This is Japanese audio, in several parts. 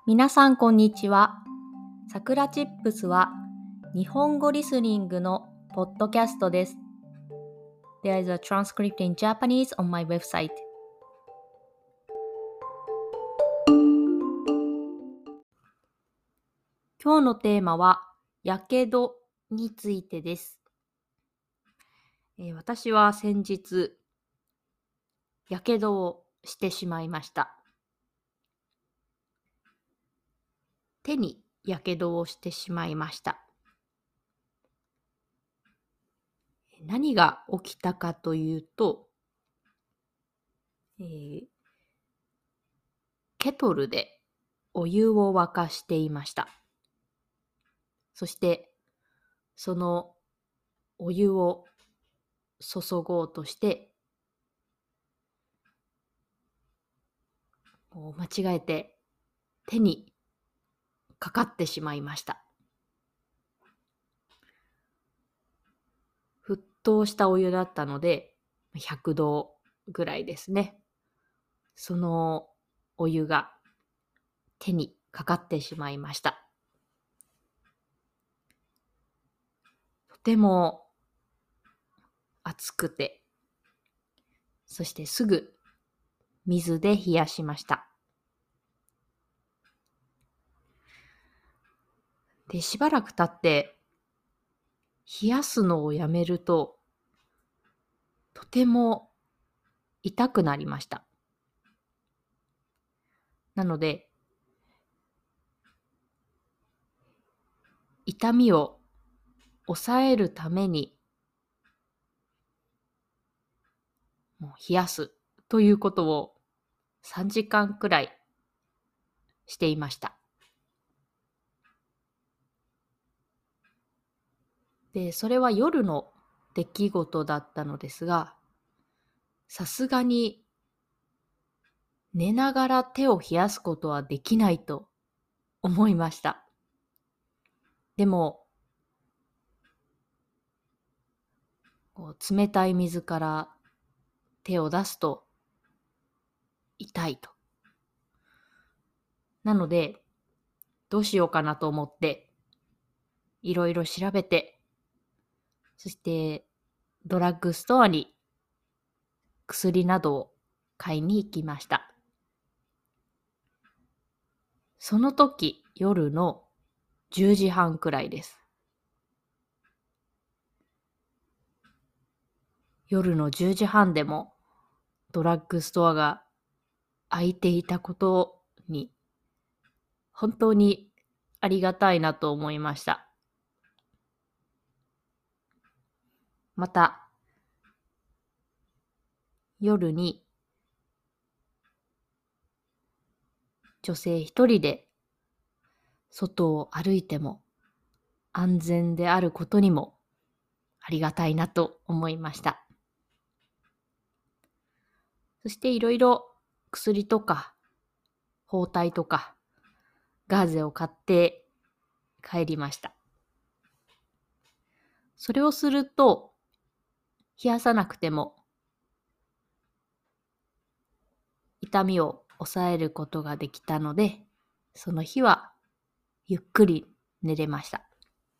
皆さんこんにちは。さくらチップスは日本語リスニングのポッドキャストです。There is a transcript in Japanese on my website. 今日のテーマはやけどについてです。私は先日やけどをしてしまいました。手にやけどをしてしまいました。何が起きたかというと、ケトルでお湯を沸かしていました。そしてそのお湯を注ごうとして間違えて手にかかってしまいました。沸騰したお湯だったので100度ぐらいですね。そのお湯が手にかかってしまいました。とても熱くて、そしてすぐ水で冷やしました。で、しばらく経って冷やすのをやめると、とても痛くなりました。なので、痛みを抑えるために、もう冷やすということを3時間くらいしていました。で、それは夜の出来事だったのですが、さすがに寝ながら手を冷やすことはできないと思いました。でも、冷たい水から手を出すと痛いと。なので、どうしようかなと思って、いろいろ調べて、そしてドラッグストアに薬などを買いに行きました。その時、夜の10時半くらいです。夜の10時半でもドラッグストアが開いていたことに本当にありがたいなと思いました。また、夜に女性一人で外を歩いても安全であることにもありがたいなと思いました。そしていろいろ薬とか包帯とかガーゼを買って帰りました。それをすると冷やさなくても痛みを抑えることができたので、その日はゆっくり寝れました。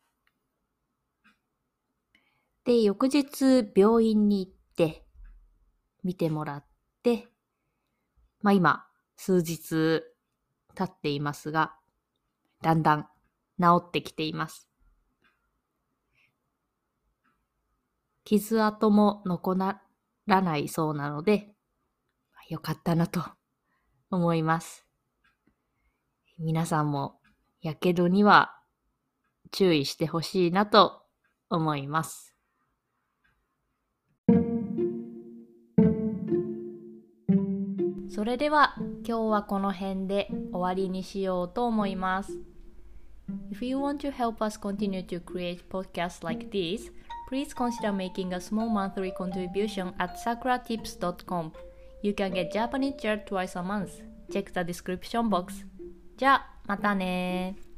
で、翌日病院に行って見てもらって、今数日経っていますが、だんだん治ってきています。傷跡も残らないそうなので、よかったなと思います。皆さんもやけどには注意してほしいなと思います。それでは今日はこの辺で終わりにしようと思います。If you want to help us continue to create podcasts like this, please consider making a small monthly contribution at sakuratips.com. You can get Japanese chair twice a month. Check the description box. じゃあ、またね。